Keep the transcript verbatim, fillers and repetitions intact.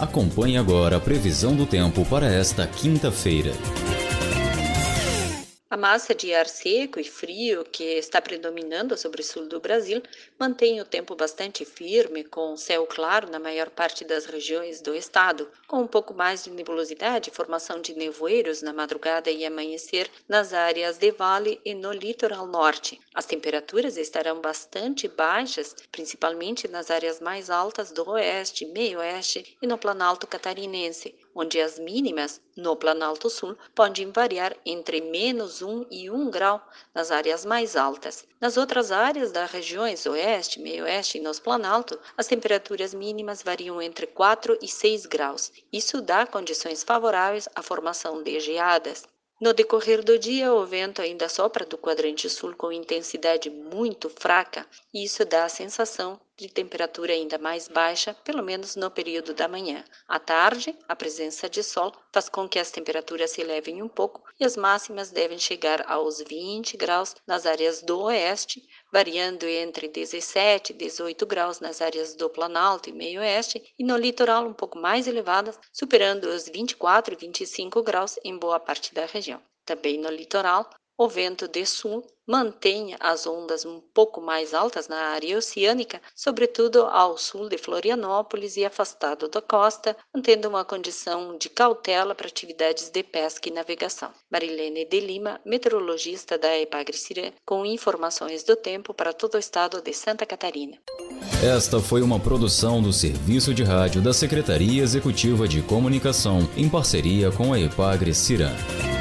Acompanhe agora a previsão do tempo para esta quinta-feira. A massa de ar seco e frio que está predominando sobre o sul do Brasil mantém o tempo bastante firme, com céu claro na maior parte das regiões do estado, com um pouco mais de nebulosidade, formação de nevoeiros na madrugada e amanhecer nas áreas de vale e no litoral norte. As temperaturas estarão bastante baixas, principalmente nas áreas mais altas do oeste, meio-oeste e no Planalto Catarinense, onde as mínimas no Planalto Sul podem variar entre menos um e um grau nas áreas mais altas. Nas outras áreas das regiões oeste, meio-oeste e nos Planalto, as temperaturas mínimas variam entre quatro e seis graus. Isso dá condições favoráveis à formação de geadas. No decorrer do dia, o vento ainda sopra do quadrante sul com intensidade muito fraca, e isso dá a sensação de temperatura ainda mais baixa, pelo menos no período da manhã. À tarde, a presença de sol faz com que as temperaturas se elevem um pouco e as máximas devem chegar aos vinte graus nas áreas do oeste, variando entre dezessete e dezoito graus nas áreas do Planalto e meio-oeste, e no litoral um pouco mais elevadas, superando os vinte e quatro e vinte e cinco graus em boa parte da região. Também no litoral, o vento de sul mantém as ondas um pouco mais altas na área oceânica, sobretudo ao sul de Florianópolis e afastado da costa, mantendo uma condição de cautela para atividades de pesca e navegação. Marilene de Lima, meteorologista da Epagre-Cirã, com informações do tempo para todo o estado de Santa Catarina. Esta foi uma produção do Serviço de Rádio da Secretaria Executiva de Comunicação, em parceria com a Epagre-Cirã.